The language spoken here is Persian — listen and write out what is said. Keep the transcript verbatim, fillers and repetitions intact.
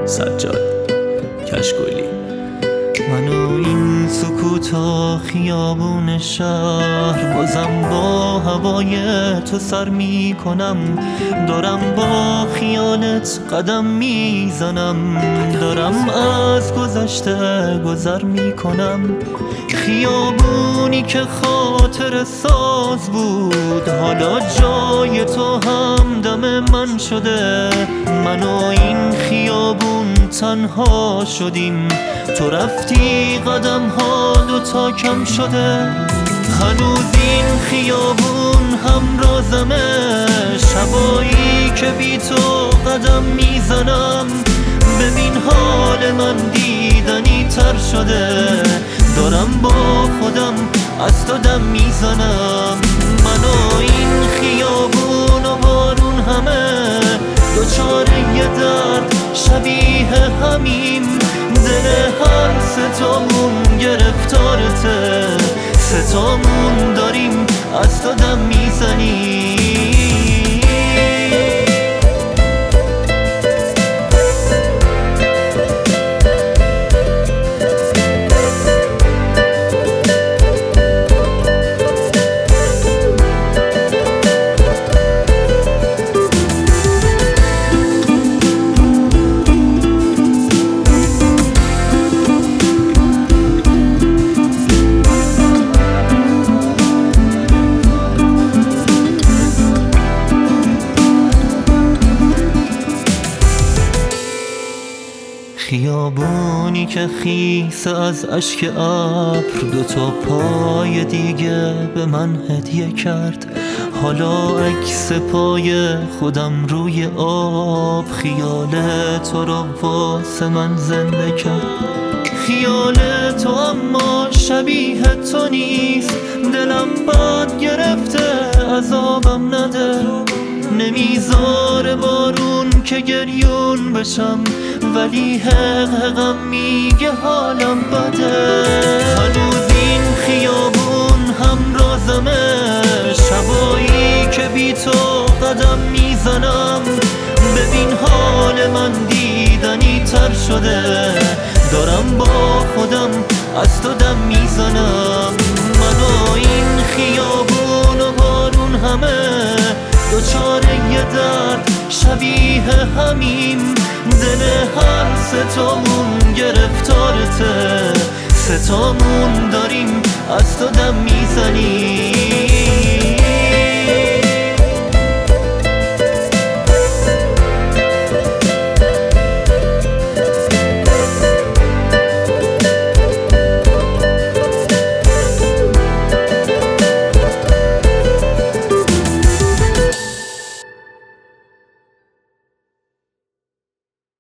سجاد کشگلی. منو این سکوتا خیابون شهر بازم با هوای تو سر می کنم، دارم با خیالت قدم می زنم، دارم از گذشته گذر می کنم. خیابونی که خاطر ساز بود حالا جای تو هم دم من شده، من و این خیابون تنها شدیم، تو رفتی قدم ها دوتا کم شده. هنوز این خیابون همرازمه، شبایی که بی تو قدم میزنم، ببین حال من دیدنی تر شده، دارم با خودم از تو دم میزنم. من و این خیابون و بارون همه دوچاره یه درد شبیه همیم، دل هر ستامون گرفتارته، ستامون داریم از تو دم میزنیم. خیابونی که خیسه از اشک ابر، دوتا پای دیگه به من هدیه کرد، حالا عکس پای خودم روی آب، خیال تو رو واسه من زنده کرد. خیال تو اما شبیه تو نیست، دلم بد گرفته عذابم نده، نمیذاره بارون که گریون بشم، ولی حقم میگه حالم بده. هنوز این خیابون همرازمه، شبایی که بی تو قدم میزنم، ببین حال من دیدنی تر شده، دارم با خودم از تو دم میزنم. من و این خیابون و بارون همه دوچاره یه درد شبیه همیم، دل هر ستامون گرفتارته، ستامون داریم از تو دم میزنیم.